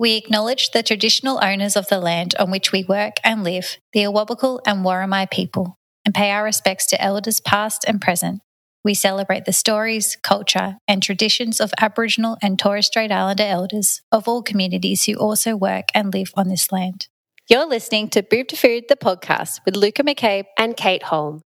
We acknowledge the traditional owners of the land on which we work and live, the Awabakal and Worimi people, and pay our respects to elders past and present. We celebrate the stories, culture, and traditions of Aboriginal and Torres Strait Islander elders of all communities who also work and live on this land. You're listening to Boob to Food, the podcast with Luca McCabe and Kate Holm.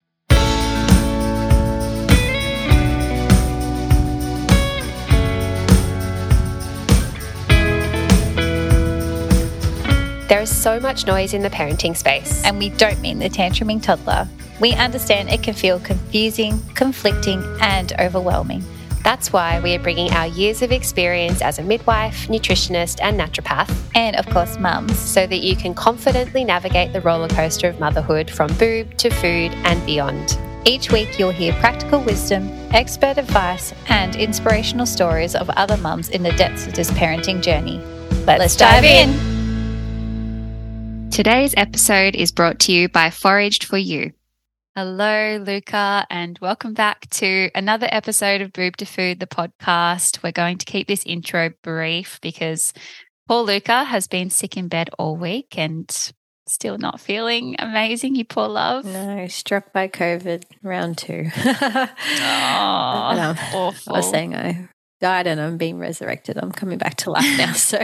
There is so much noise in the parenting space. And we don't mean the tantruming toddler. We understand it can feel confusing, conflicting, and overwhelming. That's why we are bringing our years of experience as a midwife, nutritionist, and naturopath, and of course, mums, so that you can confidently navigate the roller coaster of motherhood from boob to food and beyond. Each week, you'll hear practical wisdom, expert advice, and inspirational stories of other mums in the depths of this parenting journey. Let's dive in. Today's episode is brought to you by Foraged for You. Hello, Luca, and welcome back to another episode of Boob to Food, the podcast. We're going to keep this intro brief because poor Luca has been sick in bed all week and still not feeling amazing, you poor love. No, struck by COVID round 2. Awful. I was saying I died and I'm being resurrected. I'm coming back to life now, so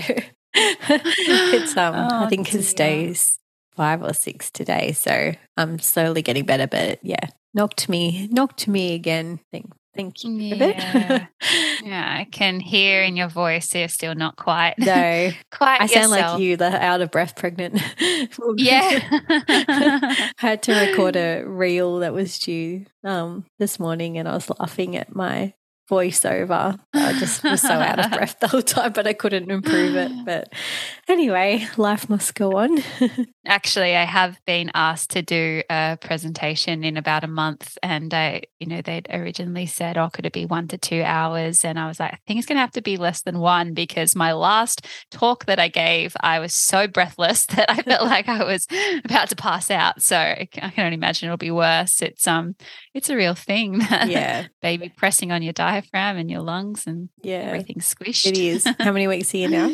it's I think it's days 5 or 6 today, so I'm slowly getting better. But yeah, knocked me again. Thank you. Yeah. Yeah, I can hear in your voice you're still not quite. No, quite. I sound like you, the out of breath pregnant. Yeah. I had to record a reel that was due this morning, and I was laughing at my voiceover. I just was so out of breath the whole time, but I couldn't improve it. But anyway, life must go on. Actually, I have been asked to do a presentation in about a month, and they'd originally said, "Oh, could it be 1 to 2 hours?" And I was like, "I think it's going to have to be less than 1 because my last talk that I gave, I was so breathless that I felt like I was about to pass out. So I can only imagine it'll be worse. It's a real thing. Yeah, baby pressing on your diaphragm and your lungs and everything's squished. It is. How many weeks are you now?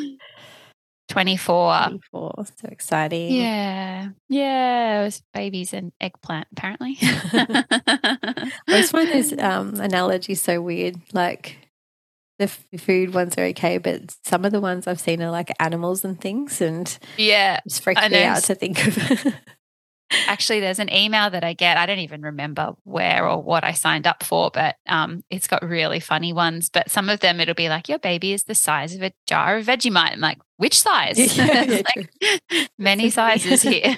24. 24. So exciting. Yeah. Yeah. It was babies and eggplant, apparently. I always find those analogies so weird. Like the food ones are okay, but some of the ones I've seen are like animals and things, and it's freaked me out to think of. Actually, there's an email that I get. I don't even remember where or what I signed up for, but it's got really funny ones. But some of them, it'll be like, your baby is the size of a jar of Vegemite. I'm like, which size? Many sizes here.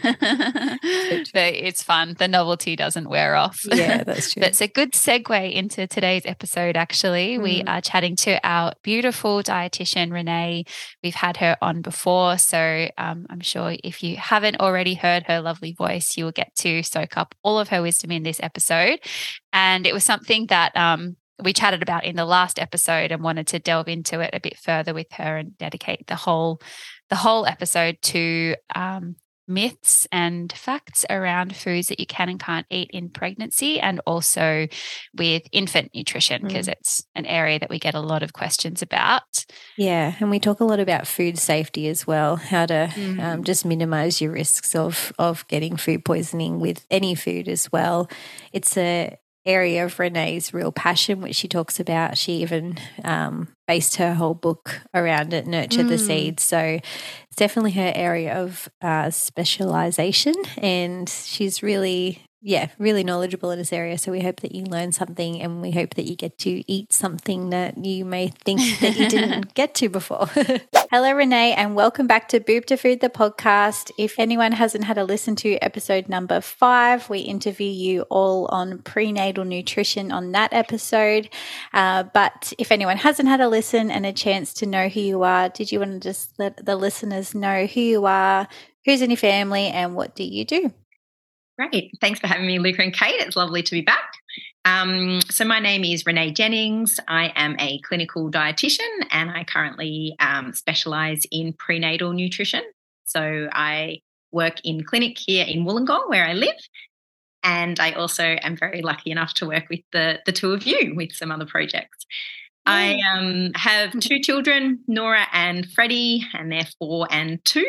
But it's fun. The novelty doesn't wear off. Yeah, that's true. But it's a good segue into today's episode, actually. We are chatting to our beautiful dietitian, Renee. We've had her on before, so I'm sure if you haven't already heard her lovely voice, you will get to soak up all of her wisdom in this episode. And it was something that we chatted about in the last episode and wanted to delve into it a bit further with her and dedicate the whole episode to myths and facts around foods that you can and can't eat in pregnancy, and also with infant nutrition, because it's an area that we get a lot of questions about. Yeah, and we talk a lot about food safety as well, how to just minimize your risks of getting food poisoning with any food as well. It's a area of Renee's real passion, which she talks about. She even based her whole book around it, Nurture the Seeds. So it's definitely her area of specialization, and she's really knowledgeable in this area. So we hope that you learn something, and we hope that you get to eat something that you may think that you didn't get to before. Hello, Renee, and welcome back to Boob to Food, the podcast. If anyone hasn't had a listen to episode number 5, we interview you all on prenatal nutrition on that episode. But if anyone hasn't had a listen and a chance to know who you are, did you want to just let the listeners know who you are, who's in your family, and what do you do? Great. Thanks for having me, Luca and Kate. It's lovely to be back. So my name is Renee Jennings. I am a clinical dietitian, and I currently specialise in prenatal nutrition. So I work in clinic here in Wollongong, where I live, and I also am very lucky enough to work with the two of you with some other projects. I have 2 children, Nora and Freddie, and they're 4 and 2.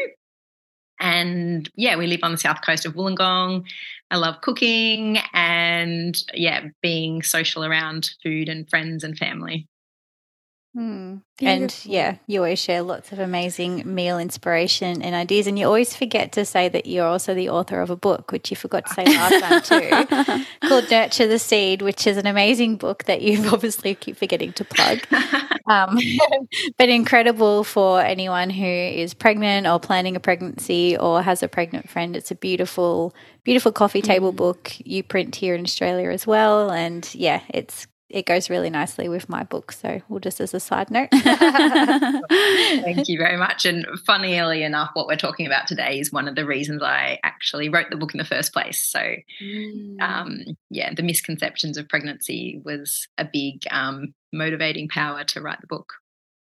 And yeah, we live on the south coast of Wollongong. I love cooking and being social around food and friends and family. And yeah, you always share lots of amazing meal inspiration and ideas, and you always forget to say that you're also the author of a book, which you forgot to say last time too, called Nurture the Seed, which is an amazing book that you obviously keep forgetting to plug. But incredible for anyone who is pregnant or planning a pregnancy or has a pregnant friend. It's a beautiful, beautiful coffee table book you print here in Australia as well, and yeah, it goes really nicely with my book. So we'll just as a side note. Thank you very much. And funnily enough, what we're talking about today is one of the reasons I actually wrote the book in the first place. So the misconceptions of pregnancy was a big motivating power to write the book.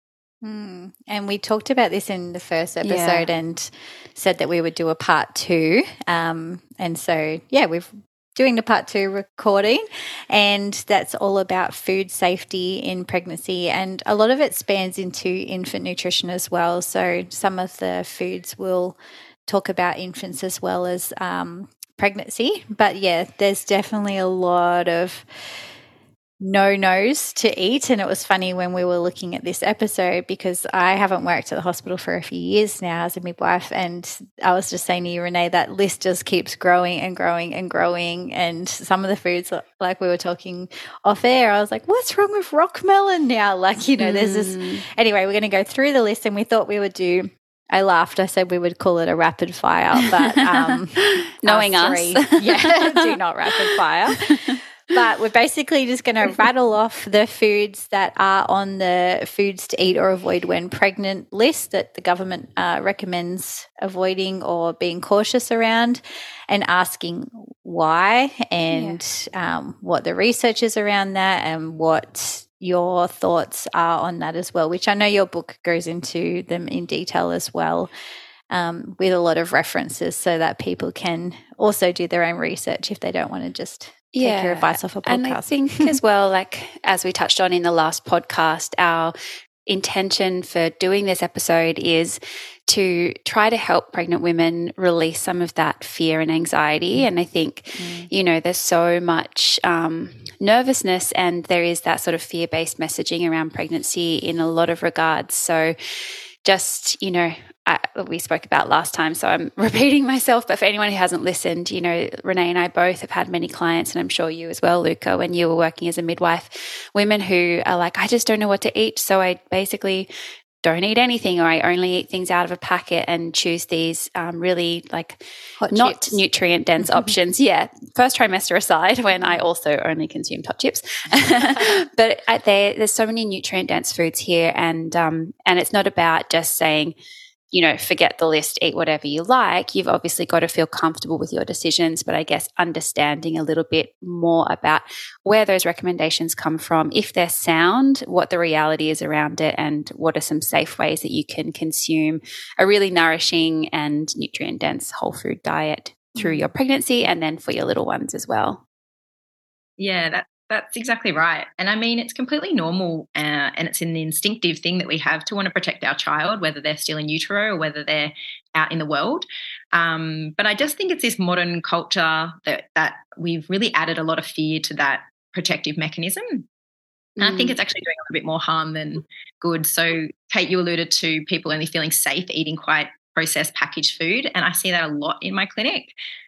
And we talked about this in the first episode and said that we would do a part 2. And so, we've doing the part 2 recording, and that's all about food safety in pregnancy, and a lot of it spans into infant nutrition as well. So some of the foods will talk about infants as well as pregnancy, but there's definitely a lot of no-nos to eat. And it was funny when we were looking at this episode, because I haven't worked at the hospital for a few years now as a midwife, and I was just saying to you, Renee, that list just keeps growing and growing and growing. And some of the foods, like we were talking off air, I was like, what's wrong with rock melon now? Like, there's this. Anyway, we're going to go through the list, and we thought we would do, I laughed. I said we would call it a rapid fire, but knowing us, do not rapid fire. But we're basically just going to rattle off the foods that are on the foods to eat or avoid when pregnant list that the government recommends avoiding or being cautious around, and asking why and what the research is around that and what your thoughts are on that as well, which I know your book goes into them in detail as well, with a lot of references, so that people can also do their own research if they don't want to just take your advice off a podcast. And I think as well, like as we touched on in the last podcast, our intention for doing this episode is to try to help pregnant women release some of that fear and anxiety. And I think, there's so much nervousness, and there is that sort of fear-based messaging around pregnancy in a lot of regards. So just, we spoke about last time, so I'm repeating myself, but for anyone who hasn't listened, Renee and I both have had many clients, and I'm sure you as well, Luca, when you were working as a midwife, women who are like, I just don't know what to eat, so I basically don't eat anything, or I only eat things out of a packet and choose these really not nutrient dense options. Yeah, first trimester aside, when I also only consumed hot chips. But there's so many nutrient dense foods here, and it's not about just saying, forget the list, eat whatever you like. You've obviously got to feel comfortable with your decisions, but I guess understanding a little bit more about where those recommendations come from, if they're sound, what the reality is around it, and what are some safe ways that you can consume a really nourishing and nutrient-dense whole food diet through your pregnancy and then for your little ones as well. Yeah, that's exactly right. And I mean, it's completely normal and it's an instinctive thing that we have to want to protect our child, whether they're still in utero or whether they're out in the world. But I just think it's this modern culture that we've really added a lot of fear to that protective mechanism. And I think it's actually doing a little bit more harm than good. So, Kate, you alluded to people only feeling safe eating quite processed packaged food. And I see that a lot in my clinic.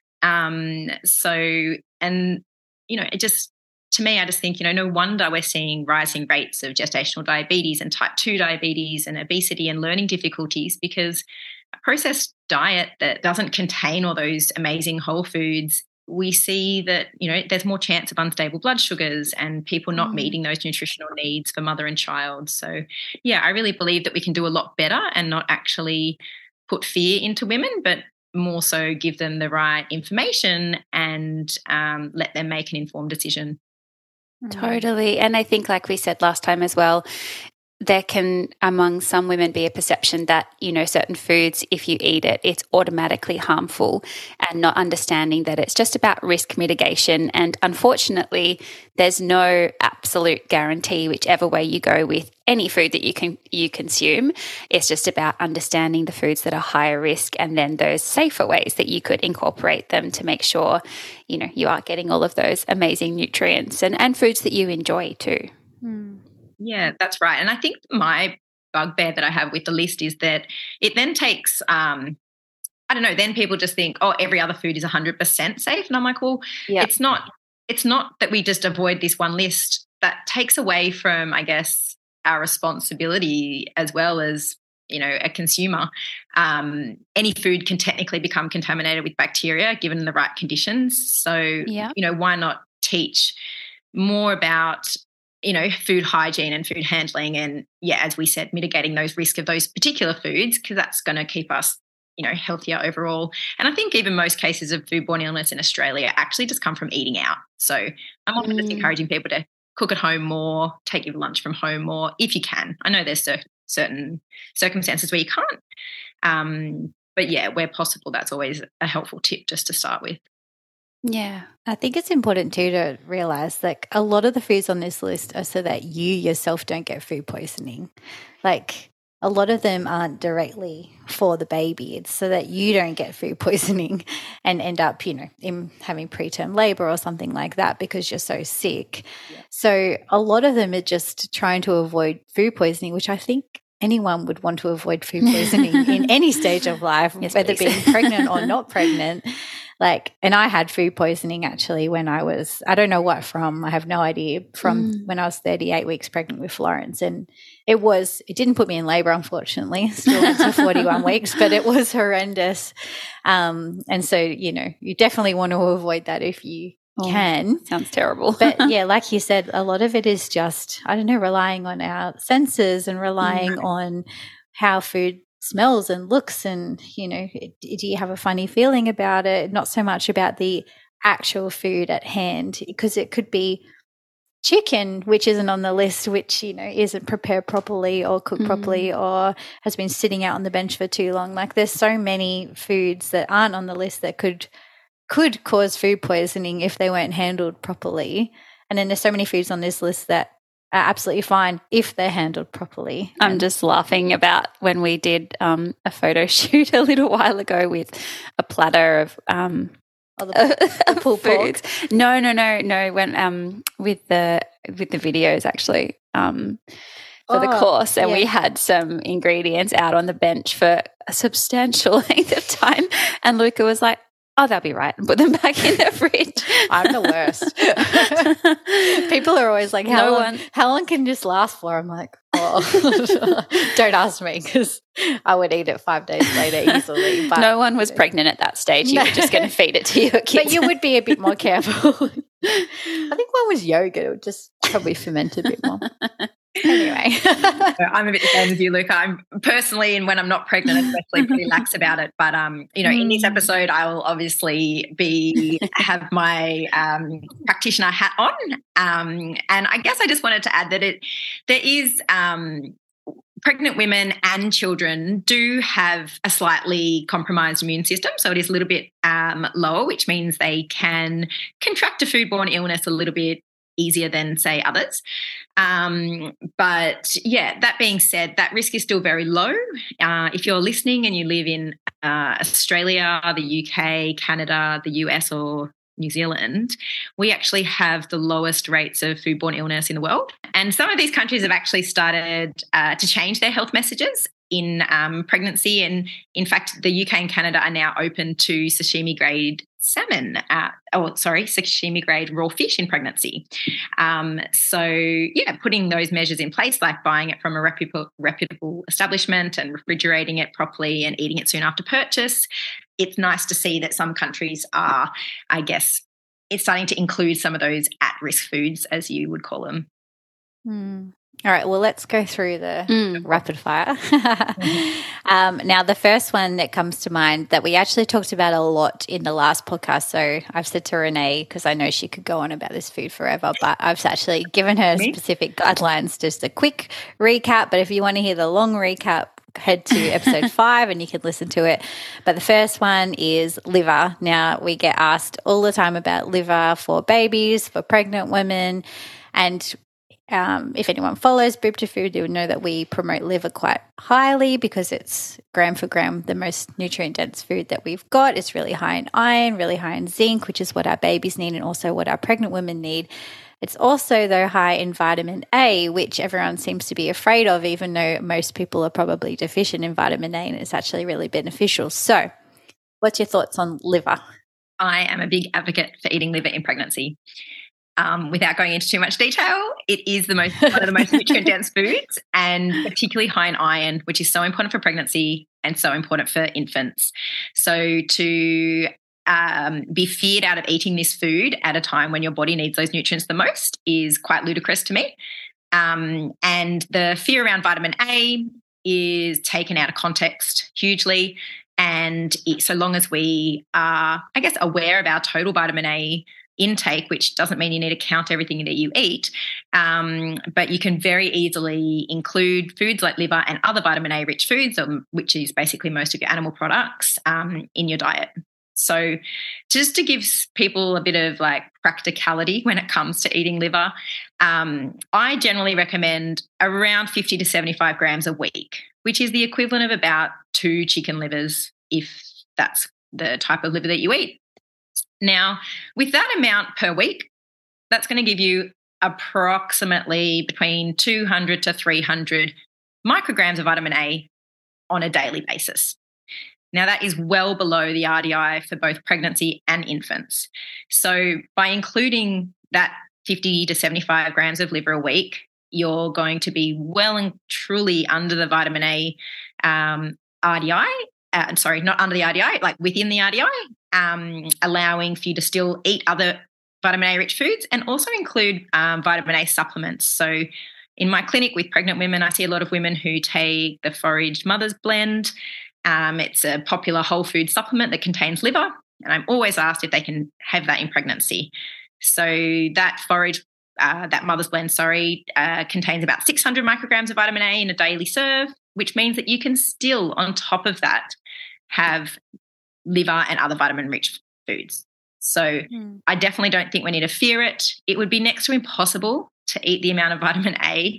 It just, to me, I just think, no wonder we're seeing rising rates of gestational diabetes and type 2 diabetes and obesity and learning difficulties, because a processed diet that doesn't contain all those amazing whole foods, we see that, there's more chance of unstable blood sugars and people not meeting those nutritional needs for mother and child. So, I really believe that we can do a lot better and not actually put fear into women, but more so give them the right information and let them make an informed decision. Totally. And I think, like we said last time as well, there can, among some women, be a perception that, certain foods, if you eat it, it's automatically harmful, and not understanding that it's just about risk mitigation. And unfortunately, there's no absolute guarantee whichever way you go with any food that you consume. It's just about understanding the foods that are higher risk, and then those safer ways that you could incorporate them to make sure, you are getting all of those amazing nutrients and foods that you enjoy too. Yeah, that's right. And I think my bugbear that I have with the list is that it then takes, I don't know, then people just think, oh, every other food is 100% safe. And I'm like, well, it's not that we just avoid this one list. That takes away from, I guess, our responsibility as well as, a consumer. Any food can technically become contaminated with bacteria given the right conditions. So, why not teach more about food hygiene and food handling, and as we said, mitigating those risks of those particular foods, because that's going to keep us, healthier overall. And I think even most cases of foodborne illness in Australia actually just come from eating out. So I'm often just encouraging people to cook at home more, take your lunch from home more if you can. I know there's certain circumstances where you can't, but where possible, that's always a helpful tip just to start with. Yeah, I think it's important too to realise like a lot of the foods on this list are so that you yourself don't get food poisoning. Like a lot of them aren't directly for the baby. It's so that you don't get food poisoning and end up, in having preterm labour or something like that because you're so sick. Yeah. So a lot of them are just trying to avoid food poisoning, which I think anyone would want to avoid food poisoning in any stage of life, whether being pregnant or not pregnant. And I had food poisoning actually when I was, I don't know what from, I have no idea, from when I was 38 weeks pregnant with Florence. And it didn't put me in labour, unfortunately, still went to 41 weeks, but it was horrendous. And so, you definitely want to avoid that if you can. Sounds terrible. But like you said, a lot of it is just, relying on our senses and relying on how food smells and looks, and do you have a funny feeling about it? Not so much about the actual food at hand, because it could be chicken which isn't on the list, which isn't prepared properly or cooked properly or has been sitting out on the bench for too long. Like there's so many foods that aren't on the list that could cause food poisoning if they weren't handled properly, and then there's so many foods on this list that are absolutely fine if they're handled properly. I'm just laughing about when we did a photo shoot a little while ago with a platter of the pulled foods. Pork. No. When with the videos actually for the course, and we had some ingredients out on the bench for a substantial length of time, and Luca was like, oh, they'll be right, and put them back in the fridge. I'm the worst. People are always like, how long can this last for? I'm like, don't ask me, because I would eat it 5 days later easily. But no one was pregnant at that stage. You were just going to feed it to your kids. But you would be a bit more careful. I think one was yogurt. It would just probably ferment a bit more. Anyway. I'm a bit the same as you, Luca. I'm personally, and when I'm not pregnant, especially pretty lax about it. But, in this episode, I will obviously have my practitioner hat on. And I guess I just wanted to add that there is pregnant women and children do have a slightly compromised immune system. So it is a little bit lower, which means they can contract a foodborne illness a little bit easier than, say, others. But that being said, that risk is still very low. If you're listening and you live in Australia, the UK, Canada, the US, or New Zealand, we actually have the lowest rates of foodborne illness in the world. And some of these countries have actually started to change their health messages in pregnancy. And in fact, the UK and Canada are now open to sashimi grade salmon, sashimi grade raw fish in pregnancy. Putting those measures in place, like buying it from a reputable establishment and refrigerating it properly and eating it soon after purchase, it's nice to see that some countries are, I guess, it's starting to include some of those at-risk foods, as you would call them. All right, well, let's go through the rapid fire. Now, the first one that comes to mind that we actually talked about a lot in the last podcast, so I've said to Renee, because I know she could go on about this food forever, but I've actually given her specific guidelines, just a quick recap. But if you want to hear the long recap, head to episode 5 and you can listen to it. But the first one is liver. Now, we get asked all the time about liver for babies, for pregnant women, and if anyone follows Boob to Food, they would know that we promote liver quite highly because it's gram for gram the most nutrient-dense food that we've got. It's really high in iron, really high in zinc, which is what our babies need and also what our pregnant women need. It's also, though, high in vitamin A, which everyone seems to be afraid of, even though most people are probably deficient in vitamin A, and it's actually really beneficial. So what's your thoughts on liver? I am a big advocate for eating liver in pregnancy. Without going into too much detail, it is one of the most nutrient-dense foods, and particularly high in iron, which is so important for pregnancy and so important for infants. So to be feared out of eating this food at a time when your body needs those nutrients the most is quite ludicrous to me. And the fear around vitamin A is taken out of context hugely. And so long as we are, I guess, aware of our total vitamin A intake, which doesn't mean you need to count everything that you eat, but you can very easily include foods like liver and other vitamin A rich foods, which is basically most of your animal products, in your diet. So just to give people a bit of like practicality when it comes to eating liver, I generally recommend around 50 to 75 grams a week, which is the equivalent of about 2 chicken livers if that's the type of liver that you eat. Now, with that amount per week, that's going to give you approximately between 200 to 300 micrograms of vitamin A on a daily basis. Now, that is well below the RDI for both pregnancy and infants. So by including that 50 to 75 grams of liver a week, you're going to be well and truly under the vitamin A RDI. Sorry, not under the RDI, like within the RDI, allowing for you to still eat other vitamin A-rich foods and also include vitamin A supplements. So in my clinic with pregnant women, I see a lot of women who take the Forage Mother's Blend. It's a popular whole food supplement that contains liver, and I'm always asked if they can have that in pregnancy. So that that Mother's Blend, contains about 600 micrograms of vitamin A in a daily serve, which means that you can still, on top of that, have liver and other vitamin-rich foods. So I definitely don't think we need to fear it. It would be next to impossible to eat the amount of vitamin A,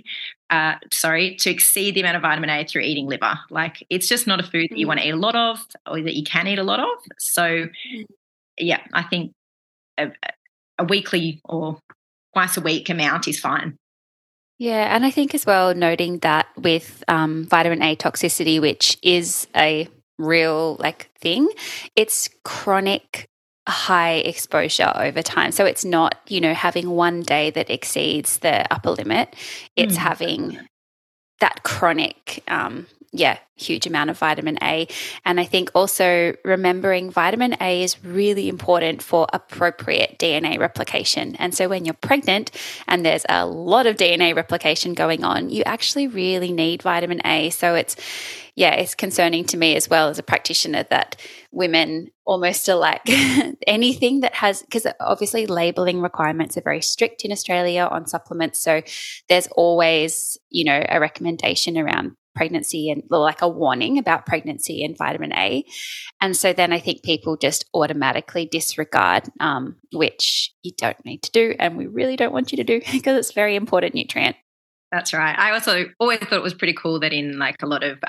to exceed the amount of vitamin A through eating liver. Like, it's just not a food that you want to eat a lot of or that you can eat a lot of. So, yeah, I think a weekly or twice a week amount is fine. Yeah, and I think as well, noting that with vitamin A toxicity, which is a real thing, it's chronic high exposure over time. So it's not, having one day that exceeds the upper limit. It's having that chronic, huge amount of vitamin A. And I think also remembering vitamin A is really important for appropriate DNA replication. And so when you're pregnant and there's a lot of DNA replication going on, you actually really need vitamin A. So it's concerning to me as well as a practitioner that women almost are like anything that has, because obviously labeling requirements are very strict in Australia on supplements. So there's always, a recommendation around pregnancy and like a warning about pregnancy and vitamin A. And so then I think people just automatically disregard, which you don't need to do. And we really don't want you to do because it's a very important nutrient. That's right. I also always thought it was pretty cool that in a lot of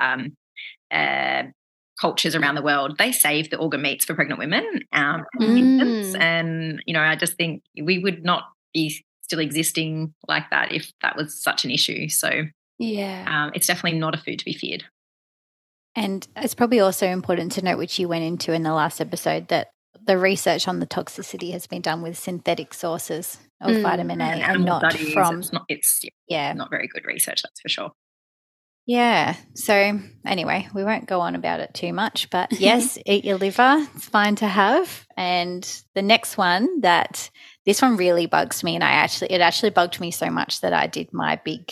cultures around the world, they save the organ meats for pregnant women and infants. And, I just think we would not be still existing like that if that was such an issue. So it's definitely not a food to be feared. And it's probably also important to note, which you went into in the last episode, that the research on the toxicity has been done with synthetic sources of vitamin A and not studies. from. It's not very good research, that's for sure. Yeah. So anyway, we won't go on about it too much, but yes, eat your liver. It's fine to have. And the next one, this one really bugs me, and it actually bugged me so much that I did my big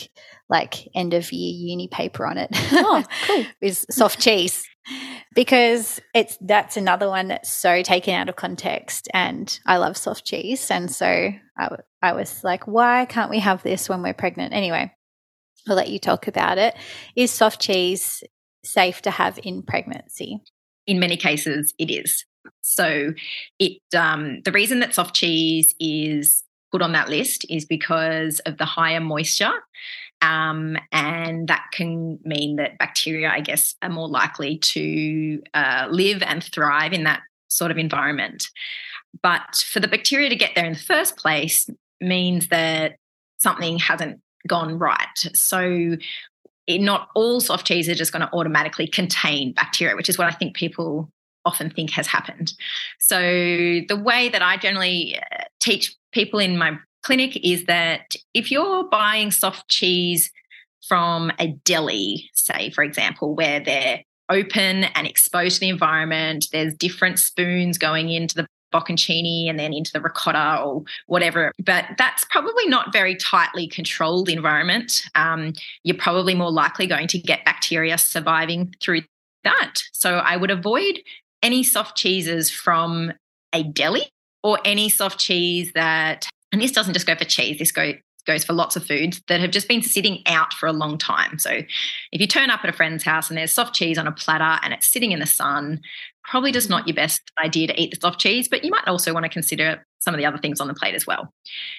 like end of year uni paper on it. Oh, cool. Is soft cheese, because that's another one that's so taken out of context, and I love soft cheese, and so I was like, why can't we have this when we're pregnant? Anyway, I'll let you talk about it. Is soft cheese safe to have in pregnancy? In many cases, it is. So the reason that soft cheese is put on that list is because of the higher moisture, and that can mean that bacteria, I guess, are more likely to live and thrive in that sort of environment. But for the bacteria to get there in the first place means that something hasn't gone right. So not all soft cheese are just going to automatically contain bacteria, which is what I think people often think has happened. So the way that I generally teach people in my clinic is that if you're buying soft cheese from a deli, say, for example, where they're open and exposed to the environment, there's different spoons going into the bocconcini and then into the ricotta or whatever, but that's probably not very tightly controlled environment. You're probably more likely going to get bacteria surviving through that. So I would avoid any soft cheeses from a deli or any soft cheese that, and this doesn't just go for cheese, this goes for lots of foods that have just been sitting out for a long time. So if you turn up at a friend's house and there's soft cheese on a platter and it's sitting in the sun, probably just not your best idea to eat the soft cheese, but you might also want to consider some of the other things on the plate as well.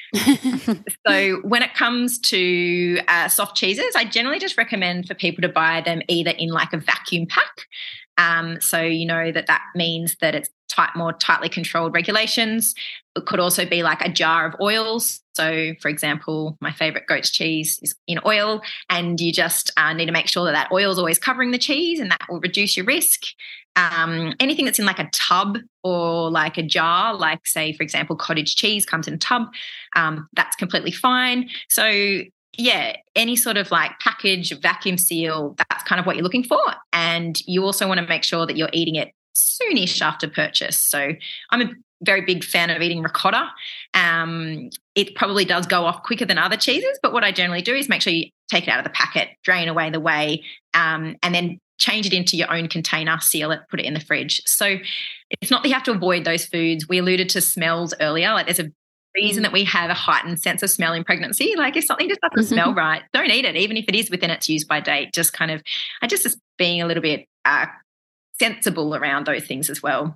So when it comes to soft cheeses, I generally just recommend for people to buy them either in like a vacuum pack. So you know that means that it's more tightly controlled regulations. It could also be like a jar of oils. So, for example, my favourite goat's cheese is in oil, and you just need to make sure that oil is always covering the cheese, and that will reduce your risk. Anything that's in like a tub or like a jar, like say, for example, cottage cheese comes in a tub, that's completely fine. So yeah, any sort of like package, vacuum seal, that's kind of what you're looking for. And you also want to make sure that you're eating it soonish after purchase. So I'm a very big fan of eating ricotta. It probably does go off quicker than other cheeses, but what I generally do is make sure you take it out of the packet, drain away the whey, and then change it into your own container, seal it, put it in the fridge. So it's not that you have to avoid those foods. We alluded to smells earlier. Like there's a reason that we have a heightened sense of smell in pregnancy. Like if something just doesn't smell right, don't eat it, even if it is within its use by date. Just kind of, just being a little bit sensible around those things as well.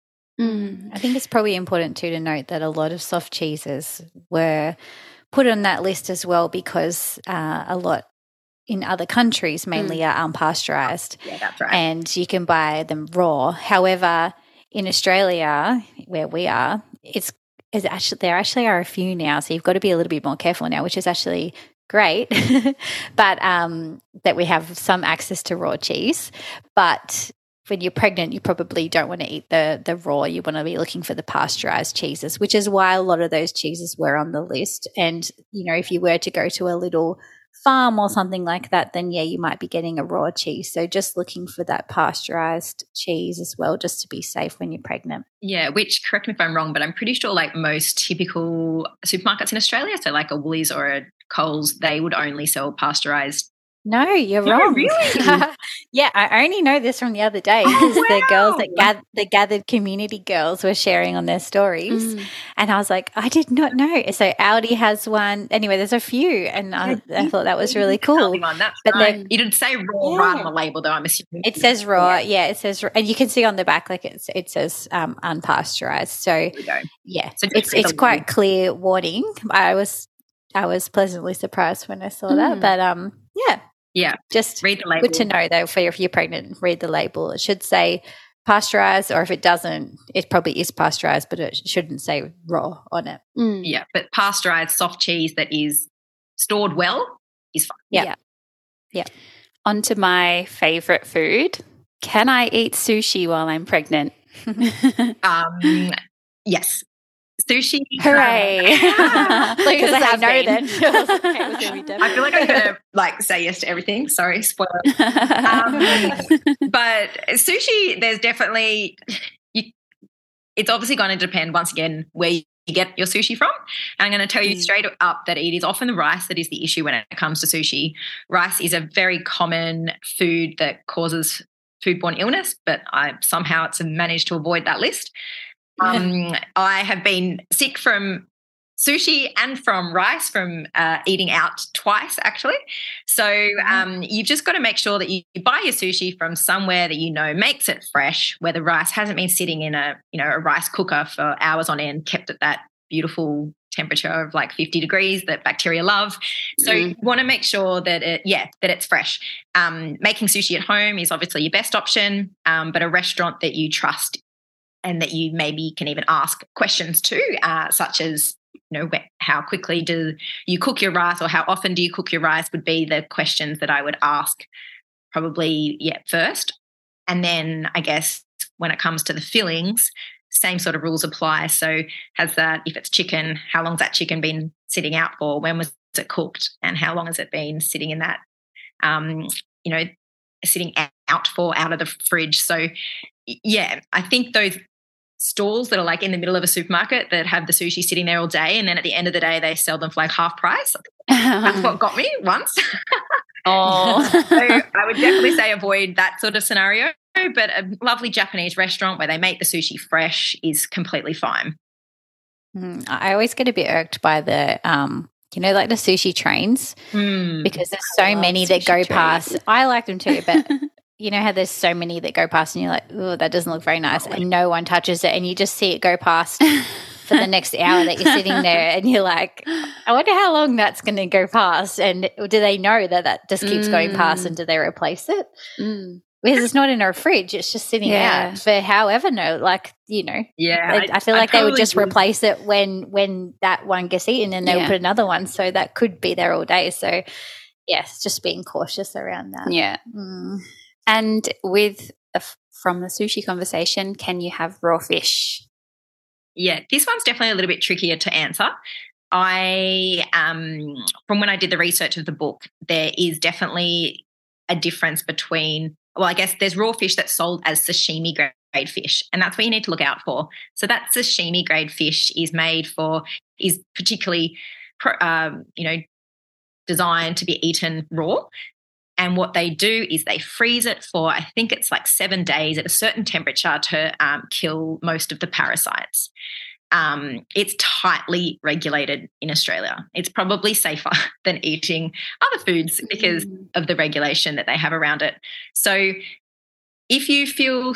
I think it's probably important too to note that a lot of soft cheeses were put on that list as well because a lot in other countries mainly are unpasteurized. Yeah, that's right. And you can buy them raw. However, in Australia, where we are, there actually are a few now, so you've got to be a little bit more careful now, which is actually great, but that we have some access to raw cheese. But when you're pregnant, you probably don't want to eat the raw. You want to be looking for the pasteurized cheeses, which is why a lot of those cheeses were on the list. And, you know, if you were to go to a little farm or something like that, then, yeah, you might be getting a raw cheese. So just looking for that pasteurized cheese as well, just to be safe when you're pregnant. Yeah, which, correct me if I'm wrong, but I'm pretty sure like most typical supermarkets in Australia, so like a Woolies or a Coles, they would only sell pasteurized. No, you're wrong. Really? Yeah, I only know this from the other day because the girls the gathered community girls were sharing on their stories, and I was like, I did not know. So Aldi has one. Anyway, there's a few, and I thought that was really cool. But right. You didn't say raw right on the label, though. I'm assuming it says raw. Yeah, it says, and you can see on the back like it says unpasteurized. So yeah, so it's quite clear warning. I was pleasantly surprised when I saw that, but yeah, just read the label. Good to know though. If you're pregnant, read the label. It should say pasteurized, or if it doesn't, it probably is pasteurized, but it shouldn't say raw on it. Yeah, but pasteurized soft cheese that is stored well is fine. Yeah. On to my favorite food. Can I eat sushi while I'm pregnant? Yes. Sushi. Hooray. Because I know then. I feel like I'm going to say yes to everything. Sorry, spoiler. But sushi, there's definitely, it's obviously going to depend once again where get your sushi from. And I'm going to tell you straight up that it is often the rice that is the issue when it comes to sushi. Rice is a very common food that causes foodborne illness, but somehow it's managed to avoid that list. I have been sick from sushi and from rice from eating out twice, actually. So you've just got to make sure that you buy your sushi from somewhere that you know makes it fresh, where the rice hasn't been sitting in a rice cooker for hours on end, kept at that beautiful temperature of like 50 degrees that bacteria love. So you want to make sure that it's fresh. Making sushi at home is obviously your best option, but a restaurant that you trust and that you maybe can even ask questions to, such as, how quickly do you cook your rice, or how often do you cook your rice, would be the questions that I would ask probably, first. And then I guess when it comes to the fillings, same sort of rules apply. So if it's chicken, how long's that chicken been sitting out for? When was it cooked? And how long has it been sitting in that, sitting out of the fridge? So I think those stalls that are like in the middle of a supermarket that have the sushi sitting there all day, and then at the end of the day they sell them for like half price. That's what got me once. So I would definitely say avoid that sort of scenario, but a lovely Japanese restaurant where they make the sushi fresh is completely fine. I always get a bit irked by the like the sushi trains, because there's so many that go past. I like them too, but you know how there's so many that go past and you're like, oh, that doesn't look very nice, and no one touches it, and you just see it go past for the next hour that you're sitting there, and you're like, I wonder how long that's going to go past, and do they know that just keeps going past, and do they replace it? Because it's not in our fridge, it's just sitting out for however I feel like they would just replace it when that one gets eaten, and they would put another one, so that could be there all day. So yes, just being cautious around that. And from the sushi conversation, can you have raw fish? Yeah, this one's definitely a little bit trickier to answer. From when I did the research of the book, there is definitely a difference between, I guess there's raw fish that's sold as sashimi grade fish, and that's what you need to look out for. So that sashimi grade fish is particularly, designed to be eaten raw. And what they do is they freeze it for, I think it's like 7 days at a certain temperature to kill most of the parasites. It's tightly regulated in Australia. It's probably safer than eating other foods because of the regulation that they have around it. So if you feel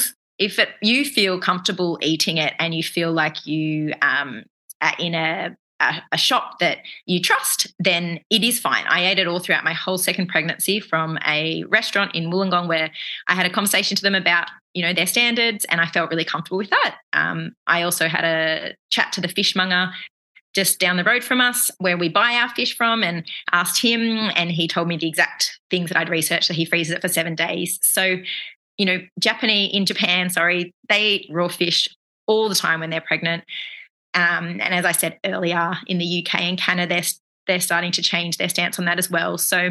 comfortable eating it, and you feel like you are in a shop that you trust, then it is fine. I ate it all throughout my whole second pregnancy from a restaurant in Wollongong, where I had a conversation to them about, their standards, and I felt really comfortable with that. I also had a chat to the fishmonger just down the road from us where we buy our fish from, and asked him, and he told me the exact things that I'd researched, that he freezes it for 7 days. So, in Japan, they eat raw fish all the time when they're pregnant. And as I said earlier, in the UK and Canada, they're starting to change their stance on that as well. So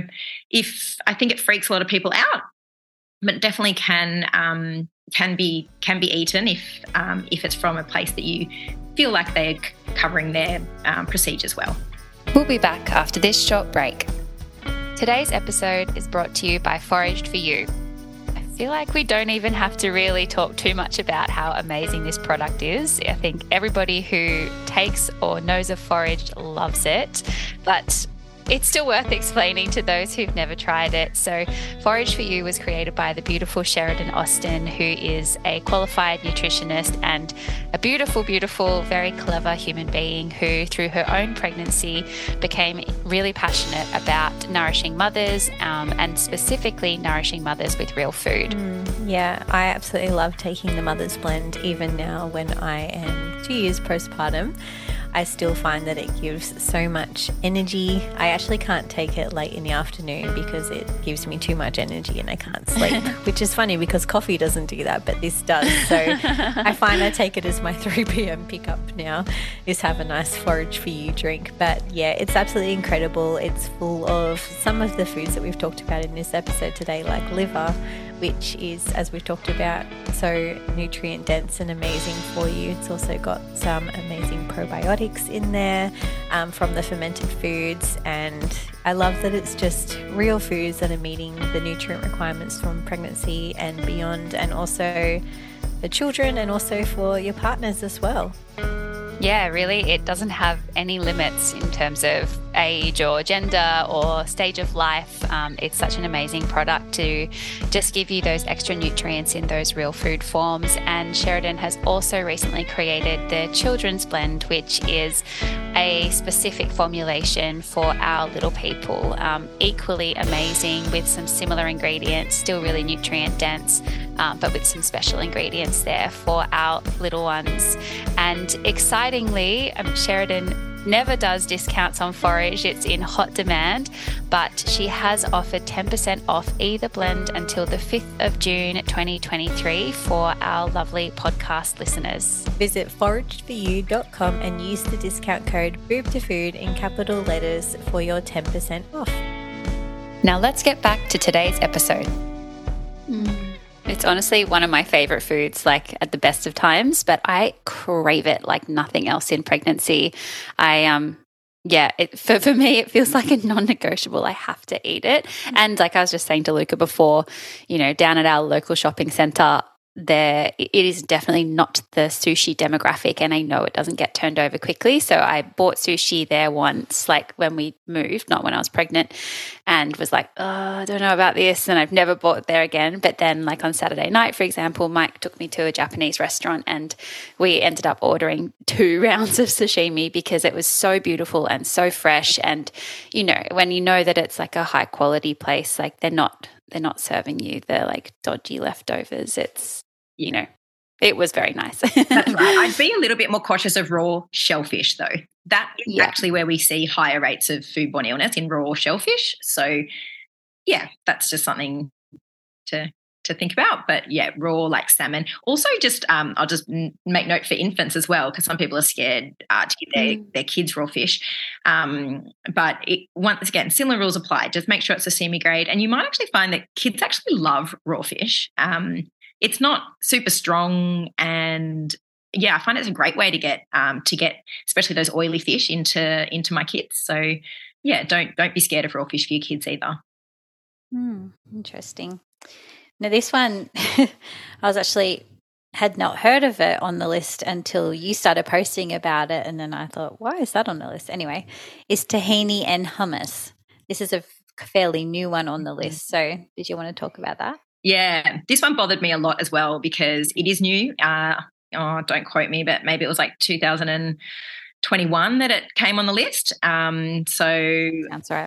I think it freaks a lot of people out, but definitely can be eaten if it's from a place that you feel like they're covering their procedures well. We'll be back after this short break. Today's episode is brought to you by Foraged for You. I feel like we don't even have to really talk too much about how amazing this product is. I think everybody who takes or knows of Foraged loves it, but it's still worth explaining to those who've never tried it. So Forage for You was created by the beautiful Sheridan Austin, who is a qualified nutritionist and a beautiful, beautiful, very clever human being who, through her own pregnancy, became really passionate about nourishing mothers and specifically nourishing mothers with real food. Yeah, I absolutely love taking the Mother's Blend even now when I am 2 years postpartum. I still find that it gives so much energy. I actually can't take it late in the afternoon because it gives me too much energy and I can't sleep, which is funny because coffee doesn't do that, but this does. So I find I take it as my 3 p.m. pickup now, is have a nice Forage for You drink. But yeah, it's absolutely incredible. It's full of some of the foods that we've talked about in this episode today, like liver, which is, as we've talked about, so nutrient dense and amazing for you. It's also got some amazing probiotics in there from the fermented foods, and I love that it's just real foods that are meeting the nutrient requirements from pregnancy and beyond, and also for children and also for your partners as well. Yeah, really, it doesn't have any limits in terms of age or gender or stage of life. It's such an amazing product to just give you those extra nutrients in those real food forms. And Sheridan has also recently created the Children's Blend, which is a specific formulation for our little people. Equally amazing with some similar ingredients, still really nutrient dense, but with some special ingredients there for our little ones. And excitingly, Sheridan never does discounts on forage. It's in hot demand, but she has offered 10% off either blend until the 5th of June 2023 for our lovely podcast listeners. Visit forageforyou.com and use the discount code BOOB2FOOD in capital letters for your 10% off. Now let's get back to today's episode. It's honestly one of my favorite foods, like at the best of times, but I crave it like nothing else in pregnancy. For me, it feels like a non-negotiable. I have to eat it. And like I was just saying to Luca before, down at our local shopping centre, it is definitely not the sushi demographic, and I know it doesn't get turned over quickly. So I bought sushi there once, like when we moved, not when I was pregnant, and was like, oh, I don't know about this, and I've never bought there again. But then like on Saturday night, for example, Mike took me to a Japanese restaurant and we ended up ordering 2 rounds of sashimi because it was so beautiful and so fresh. And when you know that it's like a high quality place, like they're not serving you the like dodgy leftovers. It's, it was very nice. That's right. I'd be a little bit more cautious of raw shellfish though. That is actually where we see higher rates of foodborne illness, in raw shellfish. So yeah, that's just something to think about. But yeah, raw like salmon. Also just I'll just make note for infants as well, because some people are scared to give their kids raw fish. But once again, similar rules apply. Just make sure it's sashimi grade, and you might actually find that kids actually love raw fish. It's not super strong, and yeah, I find it's a great way to get especially those oily fish into my kids. So yeah, don't be scared of raw fish for your kids either. Interesting. Now this one, I had not heard of it on the list until you started posting about it, and then I thought, why is that on the list? Anyway, it's tahini and hummus. This is a fairly new one on the list. So did you want to talk about that? Yeah, this one bothered me a lot as well because it is new. Don't quote me, but maybe it was like 2021 that it came on the list. So sounds right.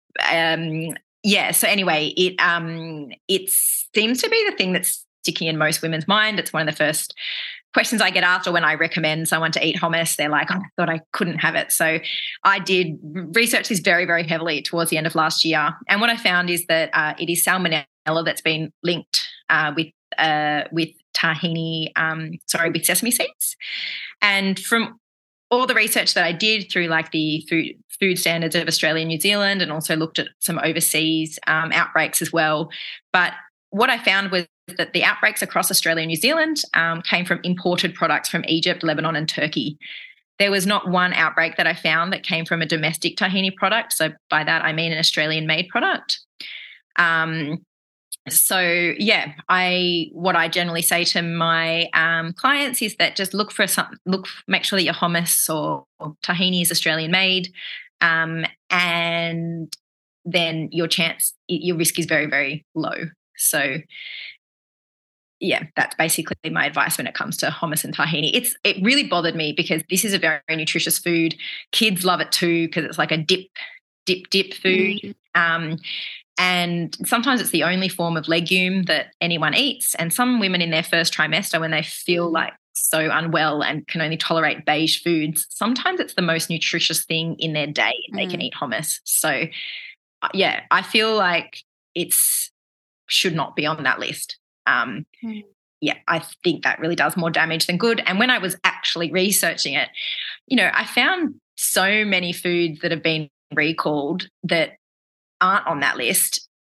Yeah. So anyway, it seems to be the thing that's sticking in most women's mind. It's one of the first questions I get asked, or when I recommend someone to eat hummus, they're like, oh, I thought I couldn't have it. So I did research this very, very heavily towards the end of last year. And what I found is that it is salmonella that's been linked with tahini, with sesame seeds. And from all the research that I did through like the food standards of Australia and New Zealand, and also looked at some overseas outbreaks as well. But what I found was that the outbreaks across Australia and New Zealand came from imported products from Egypt, Lebanon and Turkey. There was not one outbreak that I found that came from a domestic tahini product. So by that, I mean an Australian-made product. So yeah, what I generally say to my clients is that just make sure that your hummus or tahini is Australian made, and then your risk is very, very low. So yeah, that's basically my advice when it comes to hummus and tahini. It really bothered me because this is a very, very nutritious food. Kids love it too because it's like a dip food. And sometimes it's the only form of legume that anyone eats. And some women in their first trimester, when they feel like so unwell and can only tolerate beige foods, sometimes it's the most nutritious thing in their day and they can eat hummus. So yeah, I feel like should not be on that list. Yeah, I think that really does more damage than good. And when I was actually researching it, I found so many foods that have been recalled that aren't on that list.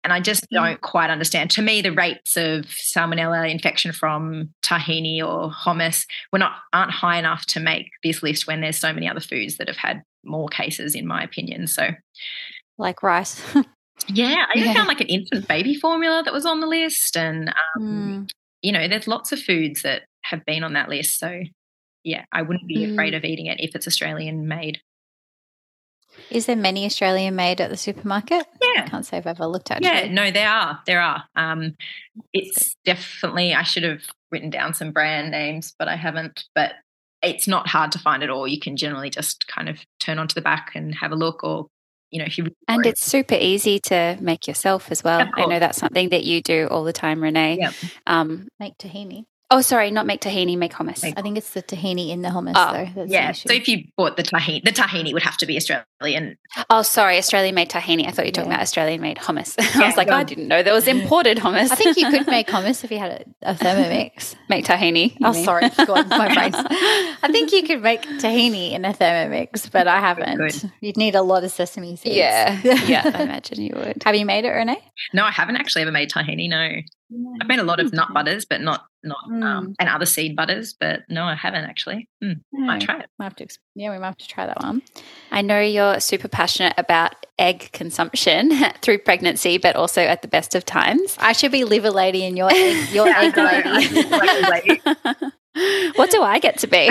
And I just don't quite understand. To me, the rates of salmonella infection from tahini or hummus aren't high enough to make this list when there's so many other foods that have had more cases, in my opinion. So, like rice. Yeah, I even found like an infant baby formula that was on the list, and there's lots of foods that have been on that list. So, yeah, I wouldn't be afraid of eating it if it's Australian made. Is there many Australian made at the supermarket? Yeah. I can't say I've ever looked at. Yeah, no, there are. It's definitely, I should have written down some brand names, but I haven't. But it's not hard to find at all. You can generally just kind of turn onto the back and have a look, or if you. And it's super easy to make yourself as well. I know that's something that you do all the time, Renee. Yep. Make tahini. Oh, sorry, not make tahini, make hummus. I think it's the tahini in the hummus, though. That's yeah. So if you bought the tahini would have to be Australian. Oh, sorry, Australian-made tahini. I thought you were talking about Australian-made hummus. I was like, I didn't know there was imported hummus. I think you could make hummus if you had a Thermomix. Make tahini. Oh, sorry, go on, my brain. I think you could make tahini in a Thermomix, but I haven't. Good. You'd need a lot of sesame seeds. Yeah, I imagine you would. Have you made it, Renee? No, I haven't actually ever made tahini, no. I've made a lot of nut butters, but not and other seed butters, but no, I haven't actually. Might try it. We might have to try that one. I know you're super passionate about egg consumption through pregnancy, but also at the best of times. I should be liver lady and you're egg lady. What do I get to be?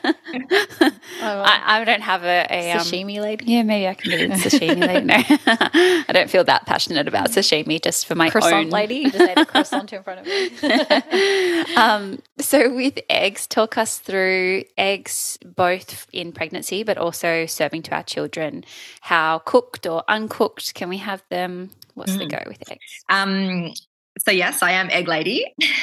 I don't have a sashimi lady. Yeah, maybe I can be the sashimi lady. No, I don't feel that passionate about sashimi. Just for my croissant lady. You just ate a croissant in front of me. So with eggs, talk us through eggs both in pregnancy, but also serving to our children. How cooked or uncooked can we have them? What's the go with eggs? So yes, I am egg lady.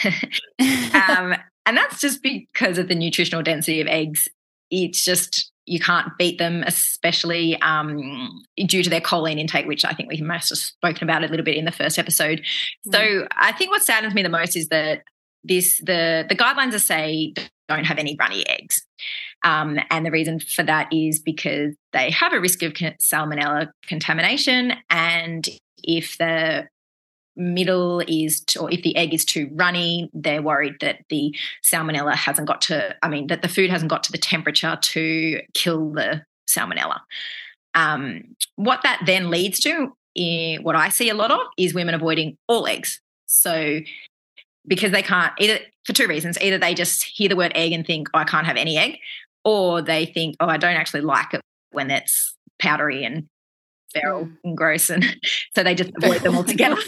And that's just because of the nutritional density of eggs. It's just, you can't beat them, especially due to their choline intake, which I think we must have spoken about a little bit in the first episode. So I think what saddens me the most is that the guidelines say don't have any runny eggs. And the reason for that is because they have a risk of salmonella contamination, and if the middle or if the egg is too runny, they're worried that the salmonella that the food hasn't got to the temperature to kill the salmonella. What that then leads to, what I see a lot of, is women avoiding all eggs. So because they can't, either for two reasons, either they just hear the word egg and think, oh, I can't have any egg, or they think, oh, I don't actually like it when it's powdery and feral and gross, and so they just avoid them altogether.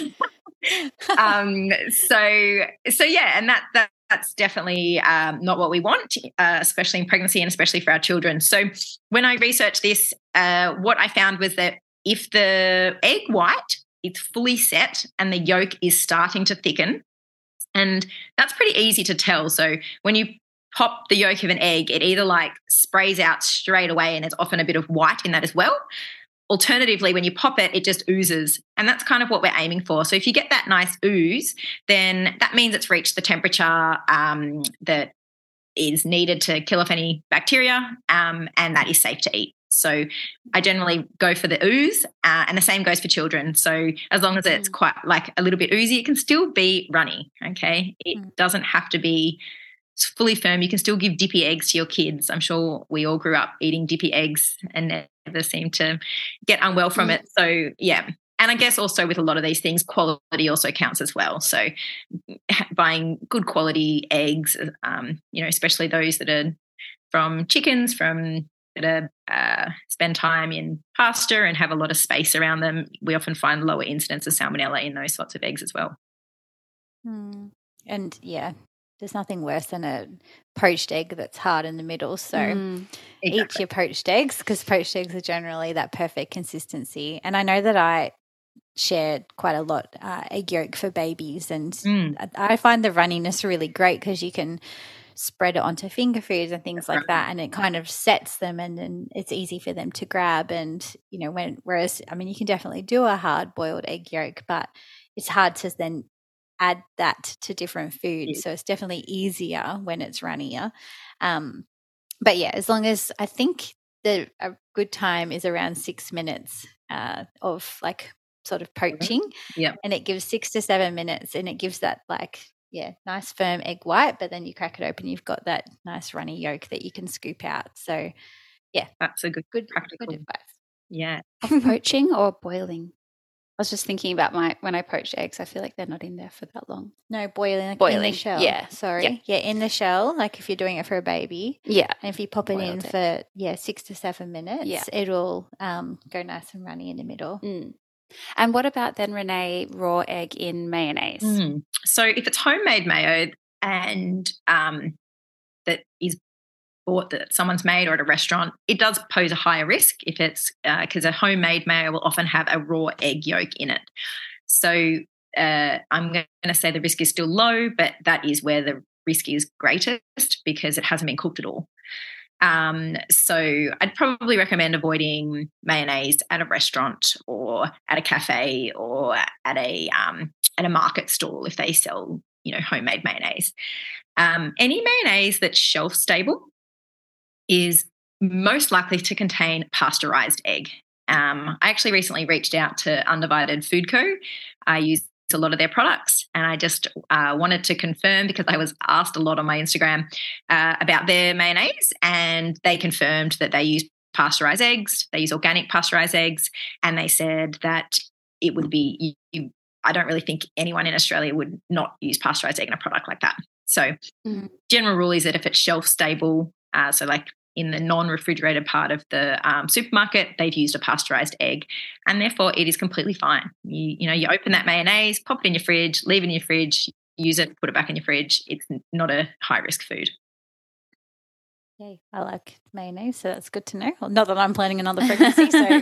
So yeah, and that's definitely not what we want, especially in pregnancy and especially for our children. So when I researched this, what I found was that if the egg white is fully set and the yolk is starting to thicken, and that's pretty easy to tell. So when you pop the yolk of an egg, it either like sprays out straight away, and there's often a bit of white in that as well. Alternatively, when you pop it, it just oozes, and that's kind of what we're aiming for. So if you get that nice ooze, then that means it's reached the temperature that is needed to kill off any bacteria, and that is safe to eat. So I generally go for the ooze, and the same goes for children. So as long as it's quite like a little bit oozy, it can still be runny, okay? It doesn't have to be fully firm. You can still give dippy eggs to your kids. I'm sure we all grew up eating dippy eggs and never seem to get unwell from it. So, yeah. And I guess also with a lot of these things, quality also counts as well. So buying good quality eggs, especially those that are from chickens, that spend time in pasture and have a lot of space around them, we often find lower incidence of salmonella in those sorts of eggs as well. And, yeah, there's nothing worse than a poached egg that's hard in the middle. So eat your poached eggs, because poached eggs are generally that perfect consistency. And I know that I shared quite a lot egg yolk for babies, and I find the runniness really great because you can spread it onto finger foods and things like that, and it kind of sets them, and then it's easy for them to grab. And, whereas, you can definitely do a hard boiled egg yolk, but it's hard to then add that to different foods. So it's definitely easier when it's runnier. But yeah, as long as, I think a good time is around 6 minutes of like sort of poaching. Yeah. And it gives 6 to 7 minutes, and it gives that nice firm egg white, but then you crack it open, you've got that nice runny yolk that you can scoop out. So that's a good practical advice. Yeah. Poaching or boiling? I was just thinking about when I poach eggs, I feel like they're not in there for that long. No, boiling. In the shell. Yeah. Sorry. Yeah, in the shell, like if you're doing it for a baby. Yeah. And if you pop it in for 6 to 7 minutes, it'll go nice and runny in the middle. Mm. And what about then, Renee, raw egg in mayonnaise? So if it's homemade mayo and that is bought that someone's made or at a restaurant, it does pose a higher risk if it's because a homemade mayo will often have a raw egg yolk in it. So I'm going to say the risk is still low, but that is where the risk is greatest because it hasn't been cooked at all. So I'd probably recommend avoiding mayonnaise at a restaurant or at a cafe or at a market stall if they sell, homemade mayonnaise. Any mayonnaise that's shelf stable is most likely to contain pasteurized egg. I actually recently reached out to Undivided Food Co. I use a lot of their products, and I just wanted to confirm because I was asked a lot on my Instagram about their mayonnaise, and they confirmed that they use pasteurized eggs, they use organic pasteurized eggs, and they said that it would be, I don't really think anyone in Australia would not use pasteurized egg in a product like that. So general rule is that if it's shelf stable, so like in the non-refrigerated part of the supermarket, they've used a pasteurized egg, and therefore it is completely fine. You open that mayonnaise, pop it in your fridge, leave it in your fridge, use it, put it back in your fridge. It's not a high-risk food. Yay, I like mayonnaise, so that's good to know. Well, not that I'm planning another pregnancy. So,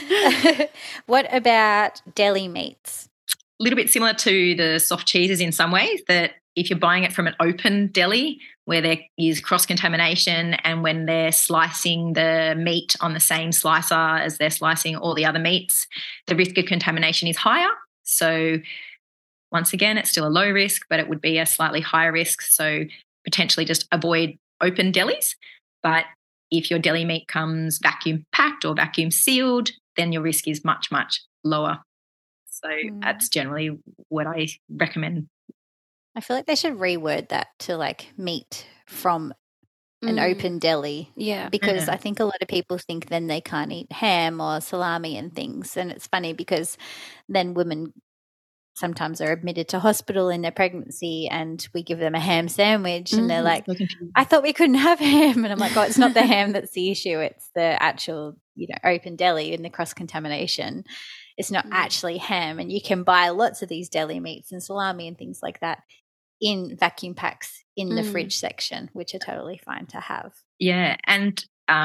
what about deli meats? A little bit similar to the soft cheeses in some ways, that if you're buying it from an open deli where there is cross-contamination and when they're slicing the meat on the same slicer as they're slicing all the other meats, the risk of contamination is higher. So once again, it's still a low risk, but it would be a slightly higher risk. So potentially just avoid open delis. But if your deli meat comes vacuum packed or vacuum sealed, then your risk is much, much lower. So that's generally what I recommend. I feel like they should reword that to like meat from an open deli. Yeah. Because I think a lot of people think then they can't eat ham or salami and things. And it's funny because then women sometimes are admitted to hospital in their pregnancy and we give them a ham sandwich and they're like, I thought we couldn't have ham. And I'm like, oh, it's not the ham that's the issue. It's the actual, open deli and the cross-contamination. It's not actually ham. And you can buy lots of these deli meats and salami and things like that in vacuum packs in the fridge section, which are totally fine to have. Yeah. And,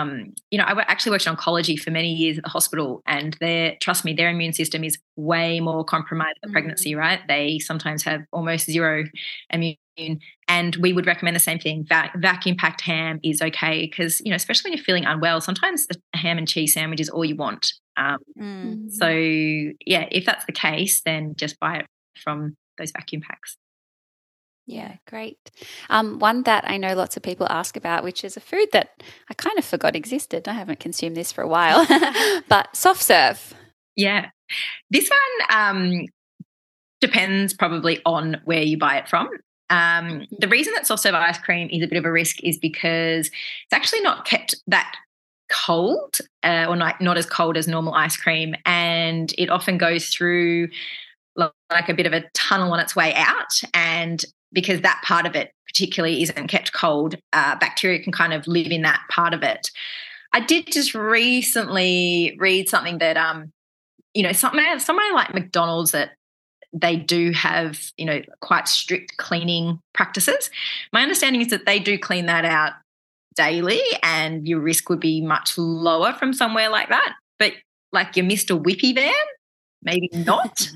I actually worked in oncology for many years at the hospital, and trust me, their immune system is way more compromised than pregnancy, right? They sometimes have almost zero immune. And we would recommend the same thing. Vacuum packed ham is okay because, especially when you're feeling unwell, sometimes a ham and cheese sandwich is all you want. So, yeah, if that's the case, then just buy it from those vacuum packs. Yeah, great. One that I know lots of people ask about, which is a food that I kind of forgot existed. I haven't consumed this for a while, but soft serve. Yeah. This one depends probably on where you buy it from. The reason that soft serve ice cream is a bit of a risk is because it's actually not kept that cold or not as cold as normal ice cream, and it often goes through like a bit of a tunnel on its way out, and because that part of it particularly isn't kept cold, bacteria can kind of live in that part of it. I did just recently read something that somewhere like McDonald's, that they do have, quite strict cleaning practices. My understanding is that they do clean that out daily and your risk would be much lower from somewhere like that. But like your Mr. Whippy van, maybe not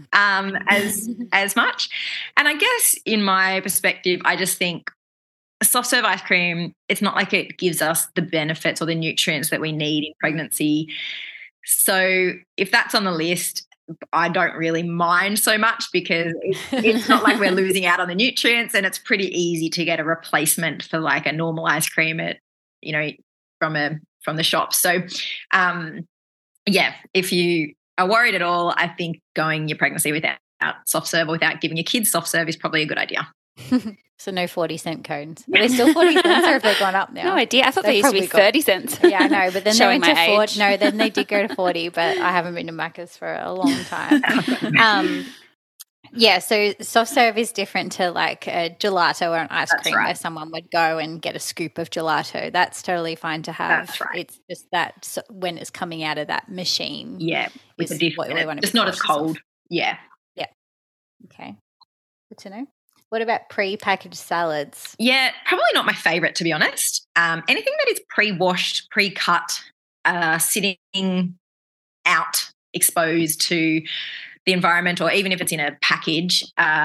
as much. And I guess in my perspective, I just think a soft serve ice cream, it's not like it gives us the benefits or the nutrients that we need in pregnancy. So if that's on the list, I don't really mind so much because it's not like we're losing out on the nutrients, and it's pretty easy to get a replacement for like a normal ice cream from the shop. So, if you are worried at all, I think going your pregnancy without soft serve or without giving your kids soft serve is probably a good idea. So no 40-cent cones. Are they still 40 cents or have they gone up now? No idea. I thought they used to be 30 cents. Yeah, I know. But then they Showing went to my 40. age. No, then they did go to 40, but I haven't been to Macca's for a long time. Yeah, so soft serve is different to like a gelato or an ice cream where someone would go and get a scoop of gelato. That's totally fine to have. That's right. It's just that when it's coming out of that machine. Yeah, with is a what we want to it's be not as cautious cold. of. Yeah. Okay, good to know. What about pre-packaged salads? Yeah, probably not my favourite, to be honest. Anything that is pre-washed, pre-cut, sitting out, exposed to the environment, or even if it's in a package,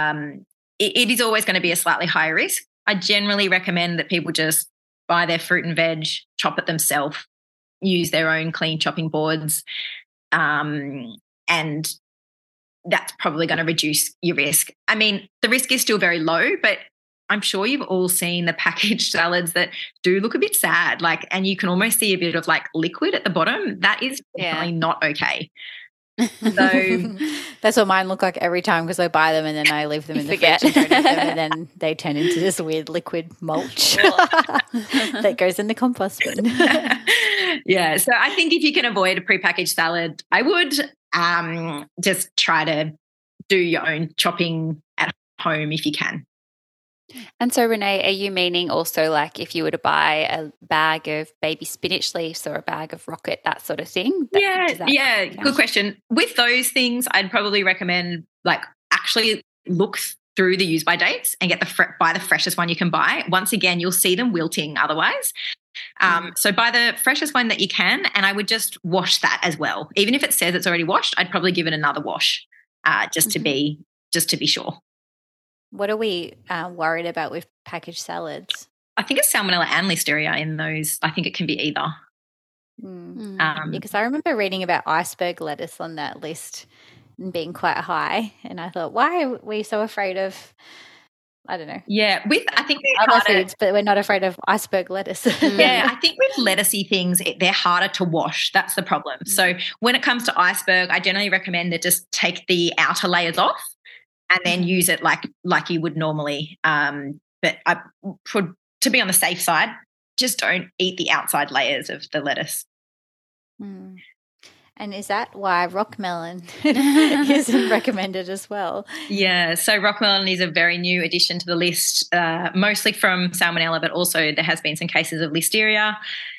it is always going to be a slightly higher risk. I generally recommend that people just buy their fruit and veg, chop it themselves, use their own clean chopping boards, and that's probably going to reduce your risk. I mean, the risk is still very low, but I'm sure you've all seen the packaged salads that do look a bit sad, and you can almost see a bit of liquid at the bottom. That is definitely not okay. So that's what mine look like every time, because I buy them and then I leave them in the fridge and don't eat them, and then they turn into this weird liquid mulch that goes in the compost bin. Yeah, so I think if you can avoid a prepackaged salad, I would just try to do your own chopping at home if you can. And so, Renee, are you meaning also if you were to buy a bag of baby spinach leaves or a bag of rocket, that sort of thing? Yeah, good question. With those things, I'd probably recommend actually look through the use by dates and get buy the freshest one you can buy. Once again, you'll see them wilting otherwise. So buy the freshest one that you can, and I would just wash that as well. Even if it says it's already washed, I'd probably give it another wash just to be sure. What are we worried about with packaged salads? I think it's salmonella and listeria in those. I think it can be either. Because I remember reading about iceberg lettuce on that list and being quite high, and I thought, why are we so afraid of? I don't know. Yeah, I think other foods, but we're not afraid of iceberg lettuce. Yeah, I think with lettucey things, they're harder to wash. That's the problem. So when it comes to iceberg, I generally recommend that just take the outer layers off and then use it like you would normally. But to be on the safe side, just don't eat the outside layers of the lettuce. And is that why rock melon isn't recommended as well? Yeah, so rock melon is a very new addition to the list, mostly from salmonella, but also there has been some cases of listeria.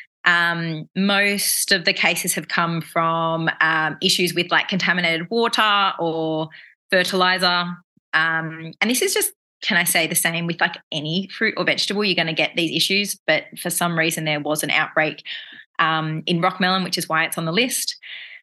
Most of the cases have come from issues with contaminated water or fertilizer. And this is just, can I say, the same with any fruit or vegetable. You're going to get these issues, but for some reason there was an outbreak in rock melon, which is why it's on the list.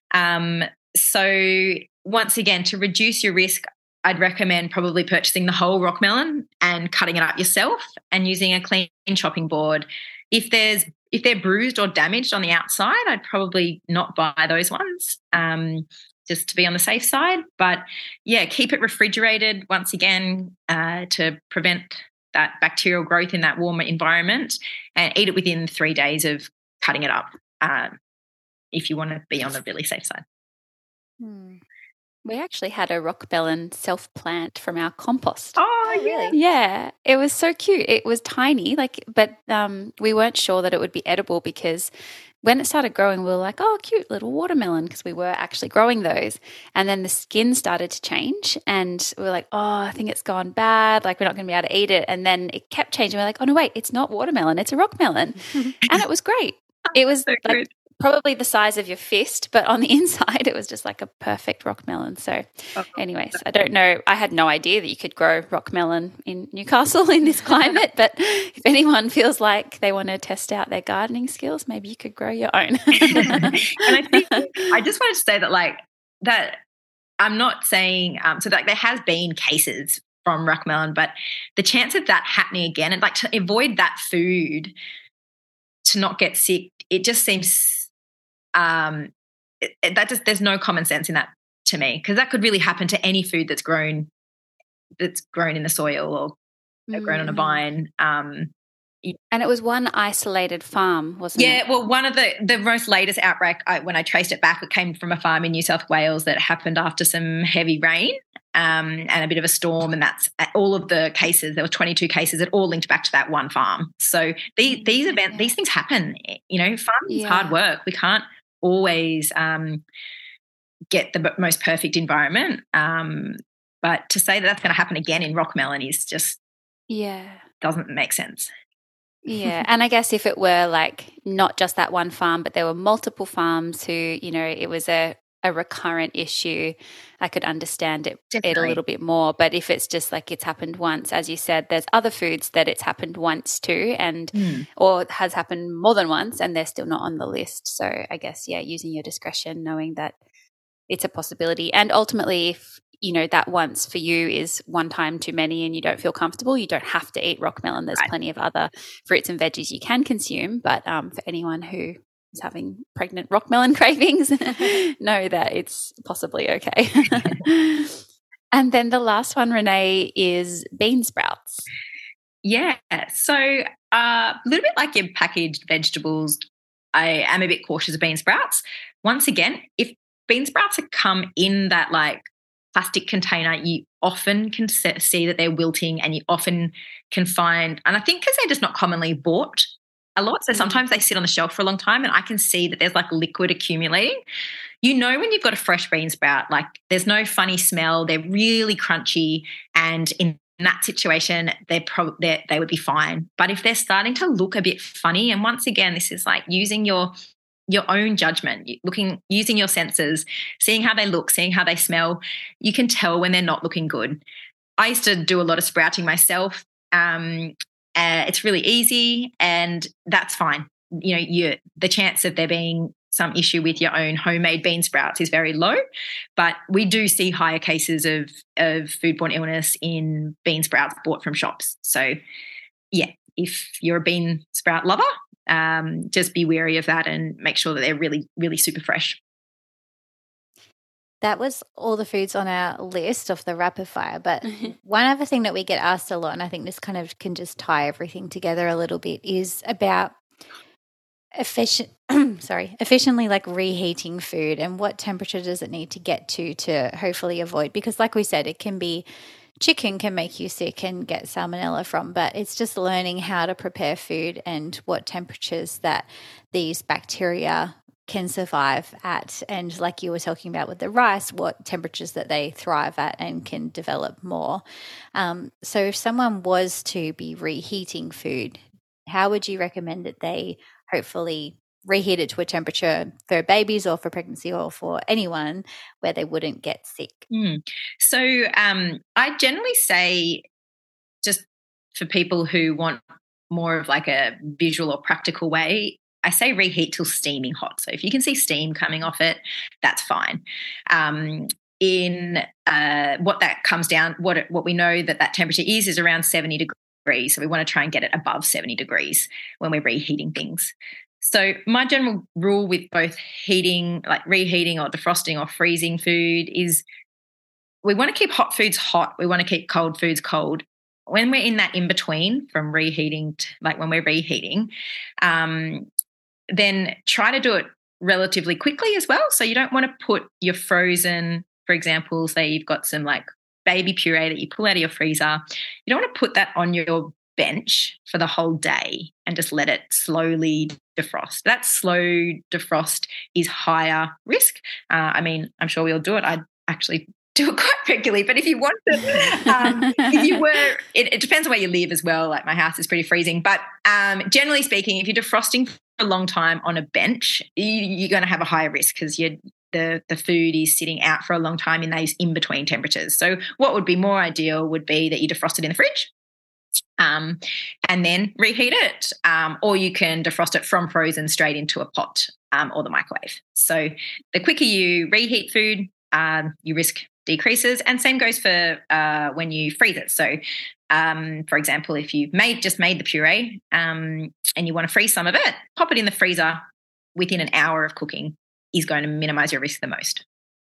So once again, to reduce your risk, I'd recommend probably purchasing the whole rock melon and cutting it up yourself and using a clean chopping board. If they're bruised or damaged on the outside, I'd probably not buy those ones, just to be on the safe side. But yeah, keep it refrigerated once again to prevent that bacterial growth in that warmer environment, and eat it within 3 days of cutting it up. If you want to be on the really safe side. We actually had a rock melon self-plant from our compost. Oh, really? Yeah, it was so cute. It was tiny, but we weren't sure that it would be edible, because when it started growing, we were like, oh, cute little watermelon, because we were actually growing those. And then the skin started to change, and we were like, oh, I think it's gone bad. We're not going to be able to eat it. And then it kept changing. We're like, oh, no, wait, it's not watermelon. It's a rock melon. And it was great. It was so probably the size of your fist, but on the inside it was just a perfect rock melon. So anyways, I don't know. I had no idea that you could grow rock melon in Newcastle in this climate, but if anyone feels like they want to test out their gardening skills, maybe you could grow your own. And I think I just wanted to say that I'm not saying there has been cases from rock melon, but the chance of that happening again, and to avoid that food, to not get sick, it just seems there's no common sense in that to me, because that could really happen to any food that's grown in the soil or grown on a vine. And it was one isolated farm, wasn't it? Yeah, well, one of the most latest outbreak, when I traced it back, it came from a farm in New South Wales that happened after some heavy rain and a bit of a storm, and that's all of the cases. There were 22 cases that all linked back to that one farm. So these things happen. Farming is hard work. We can't always get the most perfect environment, but to say that that's going to happen again in Rockmelon is just doesn't make sense. Yeah. And I guess if it were like not just that one farm, but there were multiple farms who, it was a recurrent issue, I could understand it a little bit more. But if it's just like it's happened once, as you said, there's other foods that it's happened once too, or has happened more than once, and they're still not on the list. So I guess, using your discretion, knowing that it's a possibility. And ultimately, if that once for you is one time too many and you don't feel comfortable, you don't have to eat rockmelon. There's plenty of other fruits and veggies you can consume. But for anyone who is having pregnant rockmelon cravings, know that it's possibly okay. And then the last one, Renee, is bean sprouts. Yeah. So a little bit like your packaged vegetables, I am a bit cautious of bean sprouts. Once again, if bean sprouts come in that like plastic container, you often can see that they're wilting, and you often can find, and I think because they're just not commonly bought a lot, so sometimes they sit on the shelf for a long time, and I can see that there's like liquid accumulating. When you've got a fresh bean sprout, like there's no funny smell, they're really crunchy, and in that situation they would be fine. But if they're starting to look a bit funny, and once again, this is like using your own judgment, using your senses, seeing how they look, seeing how they smell, you can tell when they're not looking good. I used to do a lot of sprouting myself. It's really easy, and that's fine. The chance of there being some issue with your own homemade bean sprouts is very low, but we do see higher cases of foodborne illness in bean sprouts bought from shops. So, if you're a bean sprout lover, just be wary of that and make sure that they're really, really super fresh. That was all the foods on our list of the rapid fire. But one other thing that we get asked a lot, and I think this kind of can just tie everything together a little bit, is about efficiently like reheating food, and what temperature does it need to get to hopefully avoid, because like we said, it can be chicken can make you sick and get salmonella from, but it's just learning how to prepare food and what temperatures that these bacteria can survive at. And like you were talking about with the rice, what temperatures that they thrive at and can develop more. So if someone was to be reheating food, how would you recommend that they hopefully reheat it to a temperature for babies or for pregnancy or for anyone where they wouldn't get sick? So I generally say, just for people who want more of like a visual or practical way, I say reheat till steaming hot. So if you can see steam coming off it, that's fine. What that comes down, what we know that temperature is around 70 degrees. So we want to try and get it above 70 degrees when we're reheating things. So my general rule with both heating, like reheating or defrosting or freezing food, is we want to keep hot foods hot. We want to keep cold foods cold. When we're in that in-between from reheating, like when we're reheating, then try to do it relatively quickly as well. So you don't want to put your frozen, for example, say you've got some like baby puree that you pull out of your freezer. You don't want to put that on your bench for the whole day and just let it slowly defrost. That slow defrost is higher risk. I'm sure we all do it. I actually do it quite regularly, but if you want to, it depends on where you live as well. Like my house is pretty freezing, but generally speaking, if you're defrosting for a long time on a bench, you're going to have a higher risk because the food is sitting out for a long time in those in-between temperatures. So what would be more ideal would be that you defrost it in the fridge and then reheat it, or you can defrost it from frozen straight into a pot or the microwave. So the quicker you reheat food, your risk decreases, and same goes for when you freeze it. So for example, if you've just made the puree and you want to freeze some of it, pop it in the freezer within an hour of cooking is going to minimize your risk the most.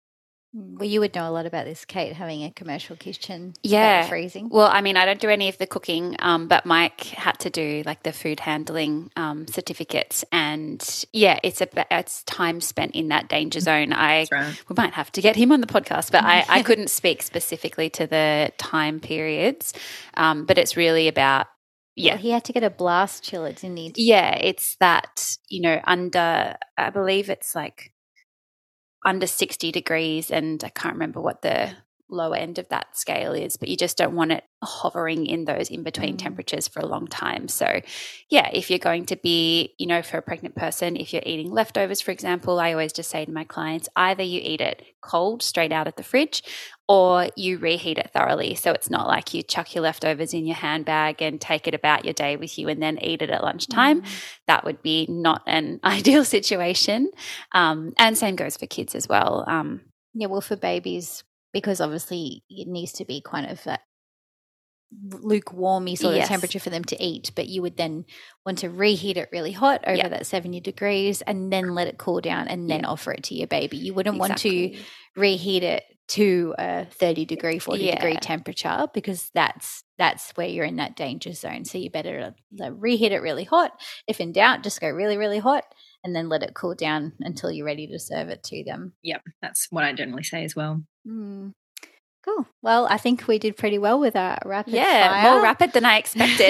Well, you would know a lot about this, Kate, having a commercial kitchen. Yeah. Freezing. Well, I mean, I don't do any of the cooking, but Mike had to do like the food handling certificates. And yeah, it's time spent in that danger zone. Right. We might have to get him on the podcast, but I couldn't speak specifically to the time periods. But it's really about, yeah. Well, he had to get a blast chiller, didn't he? Yeah, it's that, under, I believe it's like under 60 degrees, and I can't remember what the lower end of that scale is, but you just don't want it hovering in those in-between temperatures for a long time. So yeah, if you're going to be, for a pregnant person, if you're eating leftovers, for example, I always just say to my clients, either you eat it cold straight out of the fridge, or you reheat it thoroughly. So it's not like you chuck your leftovers in your handbag and take it about your day with you and then eat it at lunchtime. That would be not an ideal situation. And same goes for kids as well. Yeah, well, for babies, because obviously it needs to be kind of that lukewarmy sort of temperature for them to eat, but you would then want to reheat it really hot over that 70 degrees and then let it cool down and then offer it to your baby. You wouldn't want to reheat it to a 30 degree, 40 degree temperature, because that's where you're in that danger zone. So you better reheat it really hot. If in doubt, just go really, really hot and then let it cool down until you're ready to serve it to them. Yep, that's what I generally say as well. Cool. Well, I think we did pretty well with our rapid fire. Yeah, more rapid than I expected.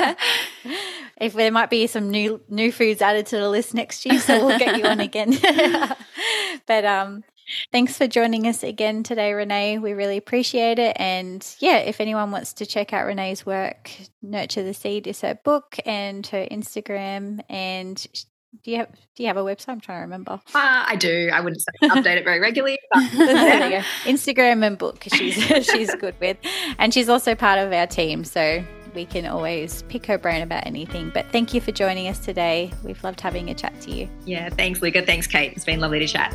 If there might be some new foods added to the list next year, so we'll get you on again. But thanks for joining us again today, Renee. We really appreciate it. And yeah, if anyone wants to check out Renee's work, Nurture the Seed is her book and her Instagram. And do you have a website? I'm trying to remember. I do. I wouldn't say update it very regularly, but there you go. Instagram and book she's good with. And she's also part of our team, so we can always pick her brain about anything. But thank you for joining us today. We've loved having a chat to you. Yeah, thanks, Luca. Thanks, Kate. It's been lovely to chat.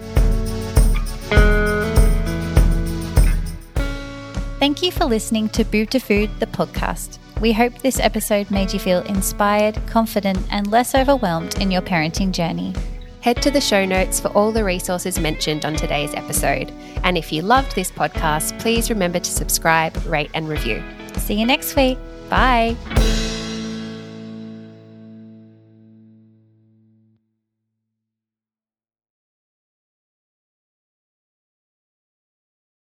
Thank you for listening to Boob to Food, the podcast. We hope this episode made you feel inspired, confident, and less overwhelmed in your parenting journey. Head to the show notes for all the resources mentioned on today's episode. And if you loved this podcast, please remember to subscribe, rate, and review. See you next week. Bye.